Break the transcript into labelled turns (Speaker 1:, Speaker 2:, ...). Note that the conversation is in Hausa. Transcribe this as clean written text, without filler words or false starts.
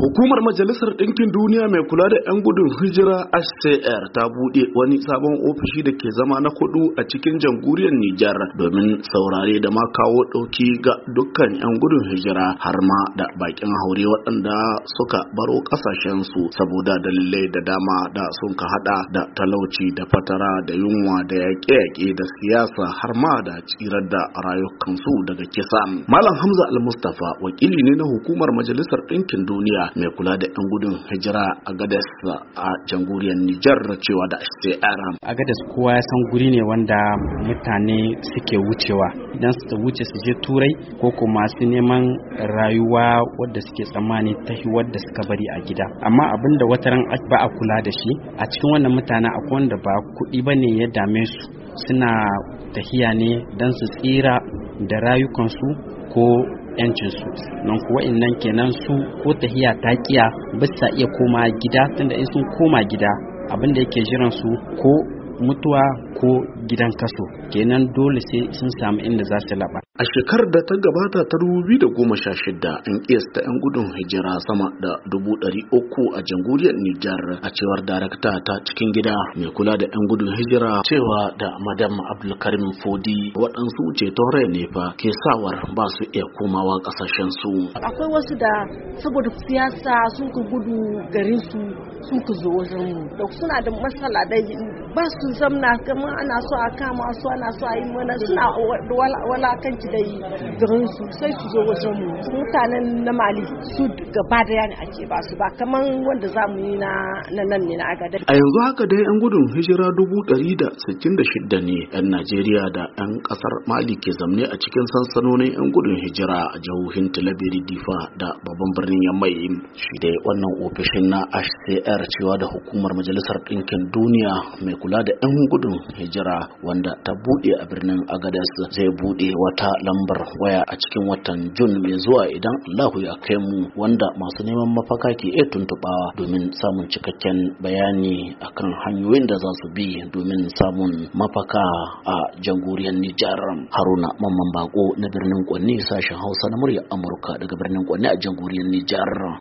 Speaker 1: Hukumar Majalisar Ɗinkin Duniya mai kula da 'yan gudun hijira HCR ta buɗe wani sabon ofishi da ke zama na 4 a cikin jamhuriyar Nijar domin saurare da ma kawo ɗauki ga dukkan 'yan gudun hijira har ma da bakin haure waɗanda suka baro ƙasashensu saboda dalilai da dama da sun ka hada da talauci da fatara da yunwa da yaƙe-yaƙe da siyasa har ma da tsirar da rayukansu daga kisa. Malam Hamza Al-Mustafa wakili ne na Hukumar Majalisar Ɗinkin Duniya mai kula da 'yan gudun hijira a Gadas a jamhuriyar Nijar cewa da HCR.
Speaker 2: A Gadas kowa ya san guri ne wanda mutane suke wucewa idan su wuce su je Turai ko kuma su neman rayuwa wadda suke tsammani ta wadda suka bari a gida. Amma abinda wataran ba a kula da shi a cikin wannan mutane akwai wanda ba kuɗi bane ya dame su, suna tahiya ne don su tsira da rayukansu ko yancinsu nan kuwa innan kenan su ko tahiya ta kiya bisa iya koma gida, tunda in sun koma gida abinda yake jiran su ko mutuwa ko gidan kaso, kenan dole sai sun samu inda za su laba.
Speaker 1: A shekarar da ta gabata ta 2016 an kiyasta 'yan gudun hijira sama da 300,000 a jamhuriyar Nijar, a cewar darakta ta cikin gida mai kula da 'yan gudun hijira cewa da Madam Abdulkarim Fodi waɗansu ceton rai ne fa ke sawar ba su iya komawa ƙasashen su.
Speaker 3: Akwai wasu da saboda siyasa sun ka gudu garin su sun ka zo wajen mu da suna da matsala da ba su zamna kamar ana so a kama su, ana so a yi mana, suna walakanci da yi garin su sai su zo wajen mu. Mutanen na Mali su gaba da yani ake ba su, ba kamar wanda za mu yi na nan ne na Agada.
Speaker 1: A yanzu haka dai 'yan gudun hijira 166 ne 'yan Najeriya da 'yan kasar Mali ke zamne a cikin sansanonin 'yan gudun hijira a jihohin Talabiri, Difa da babban birnin Yamai. Shi dai wannan ofishin na HCR cewa da Hukumar Majalisar Ɗinkin Duniya mai kula da 'yan gudun hijira wanda ta buɗe a birnin Agadez zai buɗe wata lambar waya a cikin watan Jun mai zuwa idan Allahu ya kai mu, wanda masu neman mafaka ke iya tuntuɓawa domin samun cikakken bayani akan hanyoyin da za su bi domin samun mafaka a jamhuriyar Nijar. Haruna Mamman Bako na birnin Kwanni, sashen Hausa na murya Amurka daga birnin Kwanni a jamhuriyar Nijar.